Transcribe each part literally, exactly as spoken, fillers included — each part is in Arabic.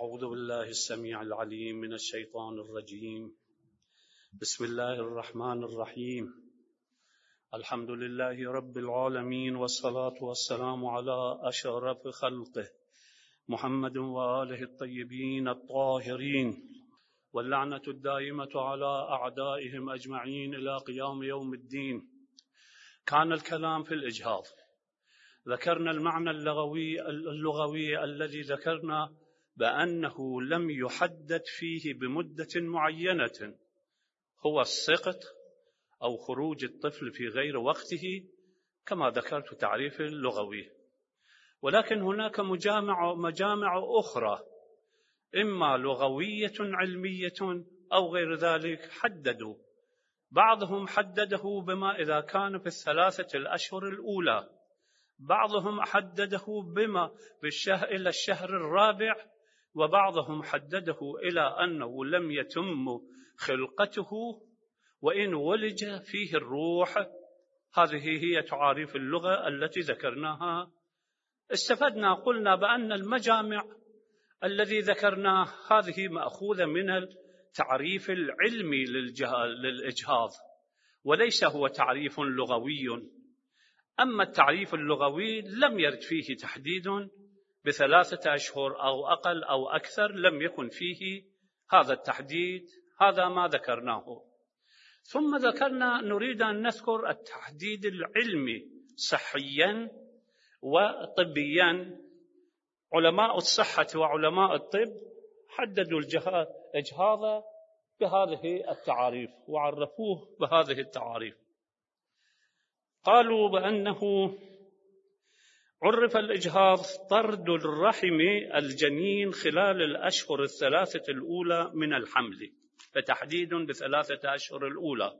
أعوذ بالله السميع العليم من الشيطان الرجيم. بسم الله الرحمن الرحيم. الحمد لله رب العالمين، والصلاة والسلام على أشرف خلقه محمد وآله الطيبين الطاهرين، واللعنة الدائمة على أعدائهم أجمعين إلى قيام يوم الدين. كان الكلام في الإجهاض، ذكرنا المعنى اللغوي اللغوي الذي ذكرنا بأنه لم يحدد فيه بمدة معينة، هو السقط أو خروج الطفل في غير وقته كما ذكرت تعريف اللغوي. ولكن هناك مجامع مجامع أخرى إما لغوية علمية أو غير ذلك، حددوا بعضهم حدده بما إذا كان في الثلاثة الأشهر الأولى، بعضهم حدده بما بالشهر إلى الشهر الرابع، وبعضهم حدده إلى أنه لم يتم خلقته وإن ولج فيه الروح. هذه هي تعاريف اللغة التي ذكرناها. استفدنا قلنا بأن المجامع الذي ذكرناه هذه مأخوذة من التعريف العلمي للإجهاض، وليس هو تعريف لغوي. أما التعريف اللغوي لم يرد فيه تحديد بثلاثة أشهر أو أقل أو أكثر، لم يكن فيه هذا التحديد، هذا ما ذكرناه. ثم ذكرنا نريد أن نذكر التحديد العلمي صحيا وطبيا. علماء الصحة وعلماء الطب حددوا الإجهاض بهذه التعاريف وعرفوه بهذه التعاريف. قالوا بأنه عرف الإجهاض طرد الرحم الجنين خلال الأشهر الثلاثة الأولى من الحمل، فتحديد بثلاثة أشهر الأولى.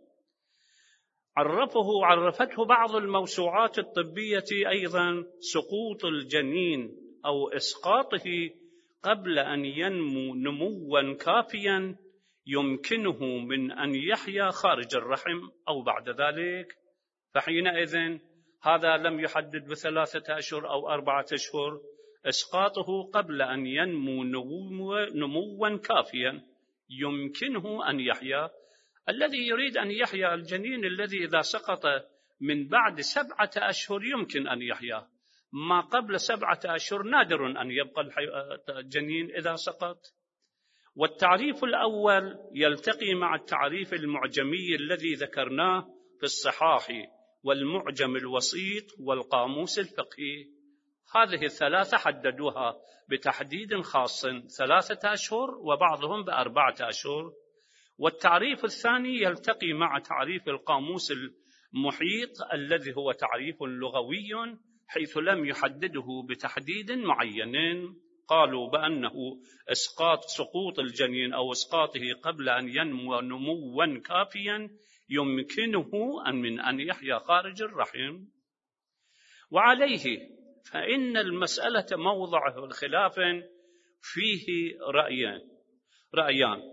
عرفه عرفته بعض الموسوعات الطبية أيضا سقوط الجنين أو إسقاطه قبل أن ينمو نموا كافيا يمكنه من أن يحيا خارج الرحم أو بعد ذلك، فحينئذ هذا لم يحدد بثلاثة أشهر أو أربعة أشهر، إسقاطه قبل أن ينمو نموا كافيا يمكنه أن يحيا. الذي يريد أن يحيا الجنين الذي إذا سقط من بعد سبعة أشهر يمكن أن يحيا، ما قبل سبعة أشهر نادر أن يبقى الجنين إذا سقط. والتعريف الأول يلتقي مع التعريف المعجمي الذي ذكرناه في الصحاح والمعجم الوسيط والقاموس الفقهي. هذه الثلاثة حددوها بتحديد خاص، ثلاثة أشهر وبعضهم بأربعة أشهر. والتعريف الثاني يلتقي مع تعريف القاموس المحيط الذي هو تعريف لغوي حيث لم يحدده بتحديد معين. قالوا بأنه إسقاط سقوط الجنين أو إسقاطه قبل أن ينمو نموا كافيا يمكنه أن من أن يحيا خارج الرحم. وعليه فإن المسألة موضع الخلاف فيه رأيان رأيان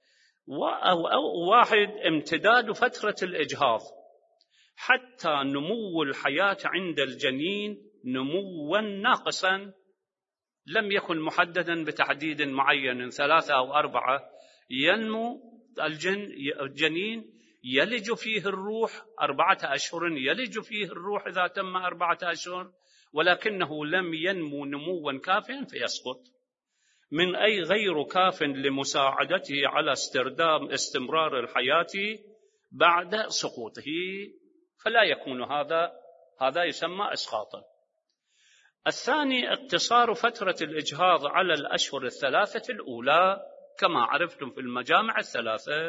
واحد امتداد فترة الإجهاض حتى نمو الحياة عند الجنين نموا ناقصا، لم يكن محددا بتحديد معين ثلاثة أو أربعة، ينمو الجن الجنين يلج فيه الروح أربعة أشهر، يلج فيه الروح إذا تم أربعة أشهر، ولكنه لم ينمو نموا كافيا فيسقط، من أي غير كاف لمساعدته على استردام استمرار الحياة بعد سقوطه، فلا يكون هذا هذا يسمى إسقاطا. الثاني اقتصار فترة الإجهاض على الأشهر الثلاثة الأولى كما عرفتم في المجامع الثلاثة.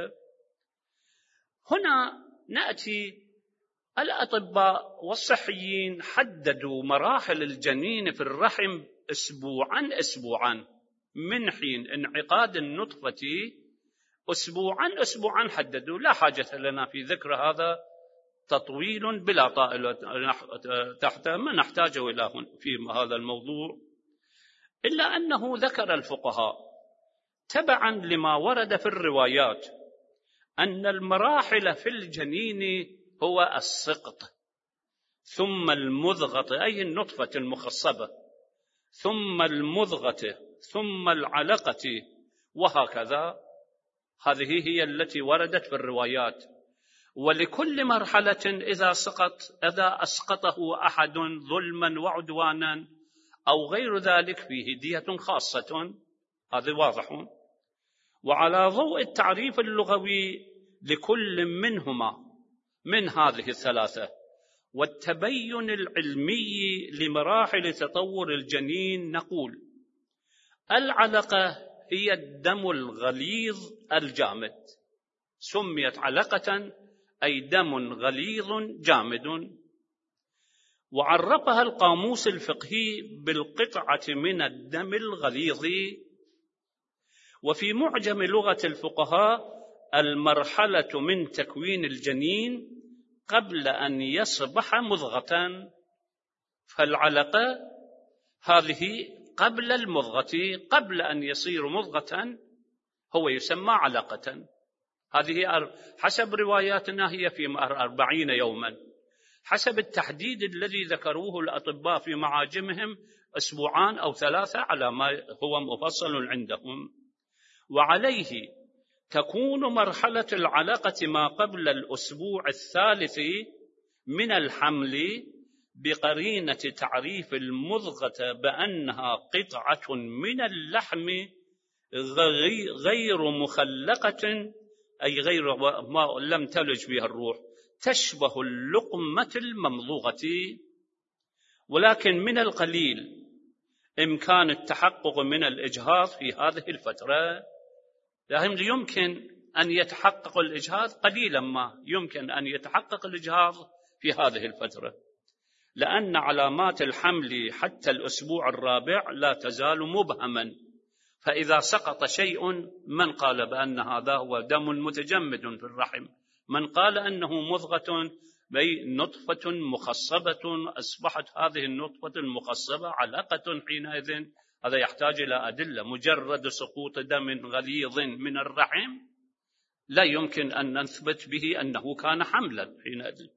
هنا نأتي الأطباء والصحيين حددوا مراحل الجنين في الرحم أسبوعا أسبوعا من حين انعقاد النطفة، أسبوعا أسبوعا حددوا. لا حاجة لنا في ذكر هذا تطويل بلا طائل تحت ما نحتاجه إلى في هذا الموضوع، إلا أنه ذكر الفقهاء تبعا لما ورد في الروايات أن المراحل في الجنين هو السقط ثم المضغة أي النطفة المخصبة ثم المضغة ثم العلقة وهكذا. هذه هي التي وردت في الروايات. ولكل مرحلة إذا سقط إذا أسقطه أحد ظلما وعدوانا أو غير ذلك فيه دية خاصة، هذا واضح. وعلى ضوء التعريف اللغوي لكل منهما من هذه الثلاثة والتبين العلمي لمراحل تطور الجنين نقول: العلقة هي الدم الغليظ الجامد، سميت علقة أي دم غليظ جامد. وعرفها القاموس الفقهي بالقطعة من الدم الغليظ. وفي معجم لغة الفقهاء المرحلة من تكوين الجنين قبل أن يصبح مضغة، فالعلقة هذه قبل المضغة، قبل أن يصير مضغة هو يسمى علقة. هذه حسب رواياتنا هي في أربعين يوما، حسب التحديد الذي ذكروه الأطباء في معاجمهم أسبوعان أو ثلاثة على ما هو مفصل عندهم. وعليه تكون مرحلة العلقة ما قبل الأسبوع الثالث من الحمل بقرينة تعريف المضغة بأنها قطعة من اللحم غير مخلقة، أي غير ما لم تلج بها الروح، تشبه اللقمة الممضوغة. ولكن من القليل إمكان التحقق من الإجهاض في هذه الفترة، يعني يمكن أن يتحقق الإجهاض قليلا ما يمكن أن يتحقق الإجهاض في هذه الفترة، لأن علامات الحمل حتى الأسبوع الرابع لا تزال مبهما. فإذا سقط شيء، من قال بأن هذا هو دم متجمد في الرحم، من قال أنه مضغة بي نطفة مخصبة، أصبحت هذه النطفة المخصبة علقة حينئذ، هذا يحتاج إلى أدلة. مجرد سقوط دم غليظ من الرحم لا يمكن أن نثبت به أنه كان حملا حينئذ.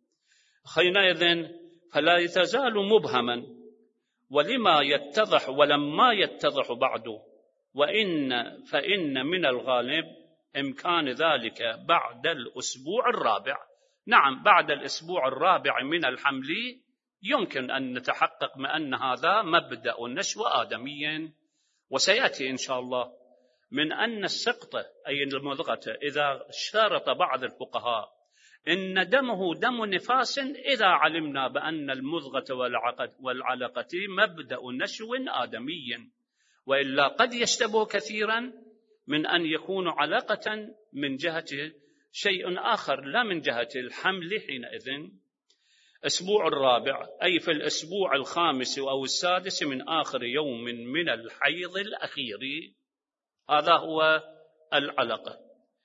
حينئذ فلا يتزال مبهما. ولما يتضح ولما يتضح بعده، وإن فإن من الغالب إمكان ذلك بعد الأسبوع الرابع. نعم، بعد الأسبوع الرابع من الحمل يمكن أن نتحقق من أن هذا مبدأ نشوء آدمي. وسيأتي إن شاء الله من أن السقطة أي المضغة إذا اشترط بعض الفقهاء إن دمه دم نفاس، إذا علمنا بأن المضغة والعلقة مبدأ نشو آدمي، وإلا قد يشتبه كثيرا من أن يكون علقة من جهة شيء آخر لا من جهة الحمل حينئذ. أسبوع الرابع أي في الأسبوع الخامس أو السادس من آخر يوم من الحيض الأخير، هذا هو العلقة.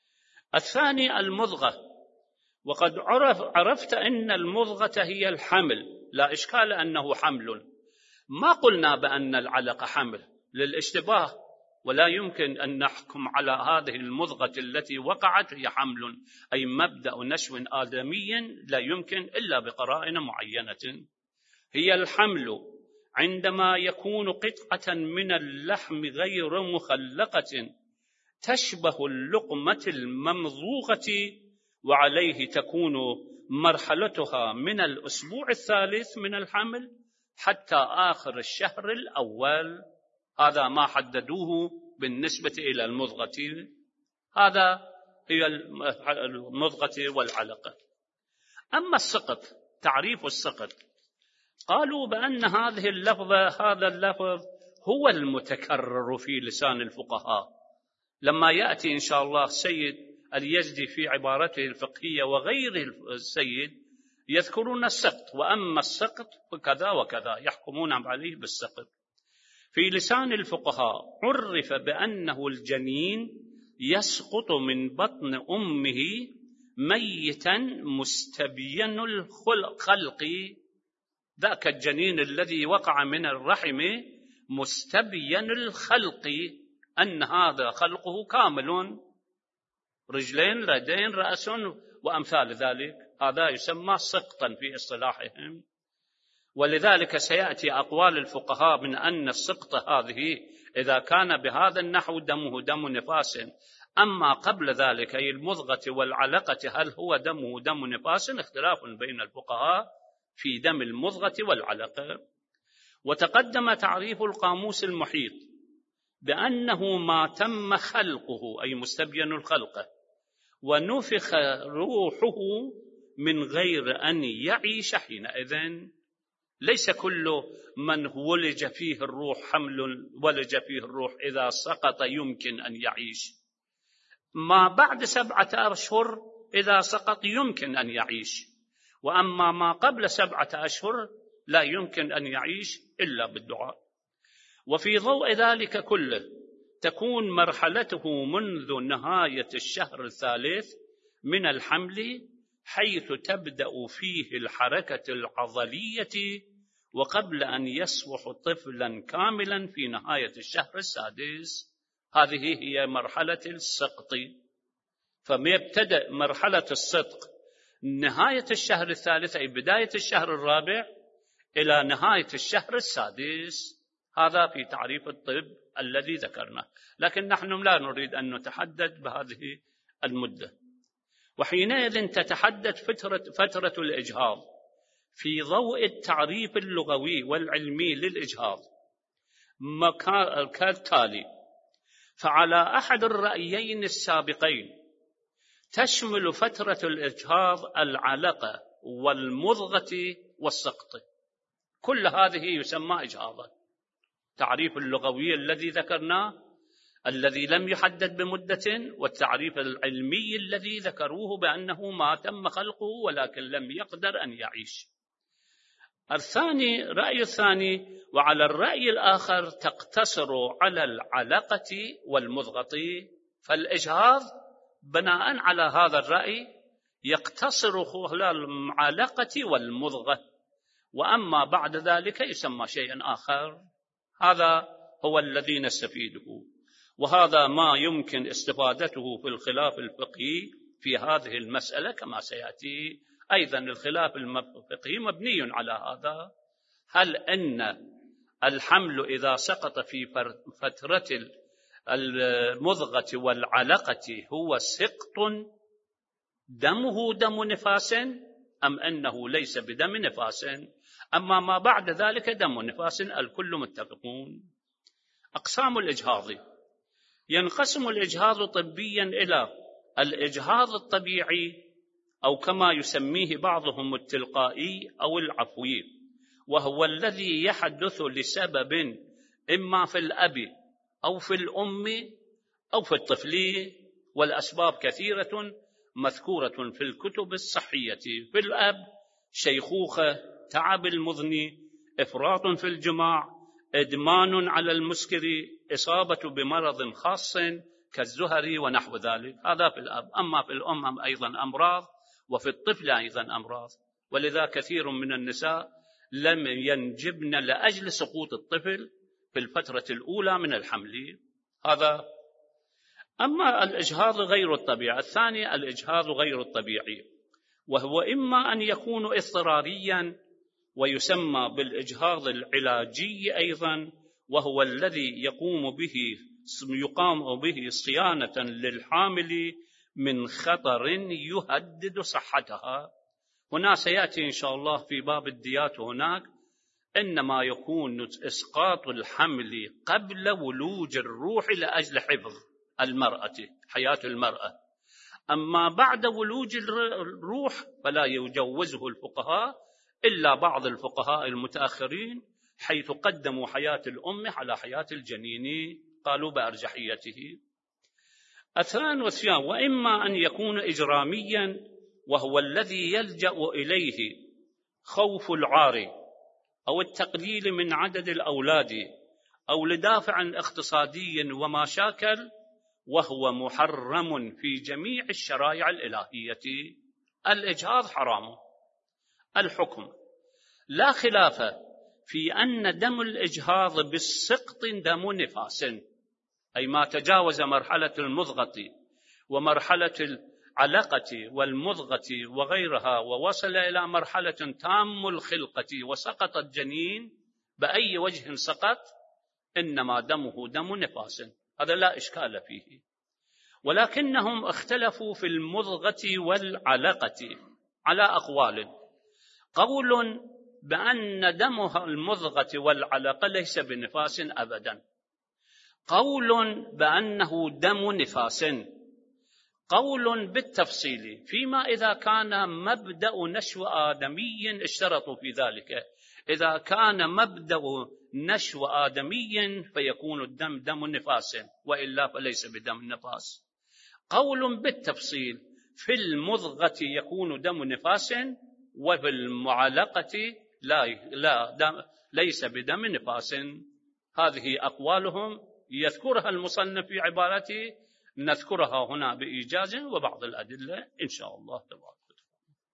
الثاني المضغة. وقد عرف عرفت أن المضغة هي الحمل، لا إشكال أنه حمل. ما قلنا بأن العلقة حمل للاشتباه، ولا يمكن أن نحكم على هذه المضغة التي وقعت هي حمل، أي مبدأ نشو آدمي لا يمكن إلا بقرائن معينة. هي الحمل عندما يكون قطعة من اللحم غير مخلقة تشبه اللقمة الممضوغة، وعليه تكون مرحلتها من الأسبوع الثالث من الحمل حتى آخر الشهر الأول. هذا ما حددوه بالنسبة إلى المضغة. هذا هي المضغة والعلقة. أما السقط، تعريف السقط، قالوا بأن هذه اللفظة هذا اللفظ هو المتكرر في لسان الفقهاء. لما يأتي إن شاء الله سيد اليزدي في عبارته الفقهية وغيره السيد يذكرون السقط، وأما السقط فكذا وكذا، يحكمون عليه بالسقط. في لسان الفقهاء عرف بأنه الجنين يسقط من بطن أمه ميتا مستبين الخلق، ذاك الجنين الذي وقع من الرحم مستبين الخلق، أن هذا خلقه كامل، رجلين يدين رأس وأمثال ذلك، هذا يسمى سقطا في اصطلاحهم. ولذلك سيأتي أقوال الفقهاء من أن السقطة هذه إذا كان بهذا النحو دمه دم نفاس. أما قبل ذلك أي المضغة والعلقة هل هو دمه دم نفاس؟ اختلاف بين الفقهاء في دم المضغة والعلقة. وتقدم تعريف القاموس المحيط بأنه ما تم خلقه أي مستبين الخلقة ونفخ روحه من غير أن يعيش حينئذ. ليس كل من ولج فيه الروح حمل ولج فيه الروح إذا سقط يمكن أن يعيش. ما بعد سبعة أشهر إذا سقط يمكن أن يعيش، وأما ما قبل سبعة أشهر لا يمكن أن يعيش إلا بالدعاء. وفي ضوء ذلك كله تكون مرحلته منذ نهاية الشهر الثالث من الحمل، حيث تبدأ فيه الحركة العضلية، وقبل أن يصبح طفلا كاملا في نهاية الشهر السادس. هذه هي مرحلة السقط. فيبتدأ مرحلة الصدق نهاية الشهر الثالث أي بداية الشهر الرابع إلى نهاية الشهر السادس. هذا في تعريف الطب الذي ذكرناه، لكن نحن لا نريد أن نتحدد بهذه المدة. وحينئذ تتحدد فترة, فترة الإجهاض في ضوء التعريف اللغوي والعلمي للإجهاض كالتالي. فعلى أحد الرأيين السابقين تشمل فترة الإجهاض العلقة والمضغة والسقط، كل هذه يسمى إجهاضا. تعريف اللغوي الذي ذكرناه الذي لم يحدد بمدة، والتعريف العلمي الذي ذكروه بأنه ما تم خلقه ولكن لم يقدر أن يعيش. الثاني رأي الثاني. وعلى الرأي الآخر تقتصر على العلقة والمضغة. فالإجهاض بناء على هذا الرأي يقتصر على العلقة والمضغة، وأما بعد ذلك يسمى شيئا آخر. هذا هو الذي نستفيده، وهذا ما يمكن استفادته في الخلاف الفقهي في هذه المسألة كما سيأتي. أيضا الخلاف الفقهي مبني على هذا. هل أن الحمل إذا سقط في فترة المضغة والعلقة هو سقط دمه دم نفاس أم أنه ليس بدم نفاس؟ أما ما بعد ذلك دم نفاس الكل متفقون. أقسام الإجهاض. ينقسم الإجهاض طبيا إلى الإجهاض الطبيعي أو كما يسميه بعضهم التلقائي أو العفوي، وهو الذي يحدث لسبب إما في الأب أو في الأم أو في الطفل، والأسباب كثيرة مذكورة في الكتب الصحية. في الأب شيخوخة، تعب المذني، إفراط في الجماع، إدمان على المسكر، إصابة بمرض خاص كالزهري ونحو ذلك. هذا في الأب. أما في الأم أيضا أمراض، وفي الطفل أيضا أمراض، ولذا كثير من النساء لم ينجبن لأجل سقوط الطفل في الفترة الأولى من الحمل. هذا. أما الإجهاض غير الطبيعي الثاني، الإجهاض غير الطبيعي، وهو إما أن يكون اضطراريا ويسمى بالإجهاض العلاجي أيضا، وهو الذي يقوم به يقام به صيانة للحامل من خطر يهدد صحتها. هنا سيأتي إن شاء الله في باب الديات هناك إنما يكون إسقاط الحمل قبل ولوج الروح لأجل حفظ المرأة حياة المرأة. أما بعد ولوج الروح فلا يجوزه الفقهاء إلا بعض الفقهاء المتأخرين، حيث قدموا حياة الأم على حياة الجنين، قالوا بأرجحيته. الثاني والثاني. وإما أن يكون إجراميا، وهو الذي يلجأ إليه خوف العار أو التقليل من عدد الأولاد أو لدافع اقتصادي وما شاكل، وهو محرم في جميع الشرائع الإلهية. الإجهاض حرام. الحكم. لا خلاف في أن دم الإجهاض بالسقط دم نفاس، أي ما تجاوز مرحلة المضغة ومرحلة العلقة والمضغة وغيرها ووصل إلى مرحلة تام الخلقة وسقط الجنين بأي وجه سقط، إنما دمه دم نفاس، هذا لا إشكال فيه. ولكنهم اختلفوا في المضغة والعلقة على أقوال. قول بأن دمها المضغة والعلقة ليس بنفاس أبدا، قول بأنه دم نفاس، قول بالتفصيل فيما إذا كان مبدأ نشو آدمي، اشترطوا في ذلك إذا كان مبدأ نشو آدمي فيكون الدم دم نفاس، وإلا فليس بدم نفاس. قول بالتفصيل في المضغة يكون دم نفاس، وفي المعلقة لا, لا دم ليس بدم نفاس. هذه أقوالهم يذكرها المصنف في عبارته، نذكرها هنا بإيجاز وبعض الأدلة إن شاء الله تبارك.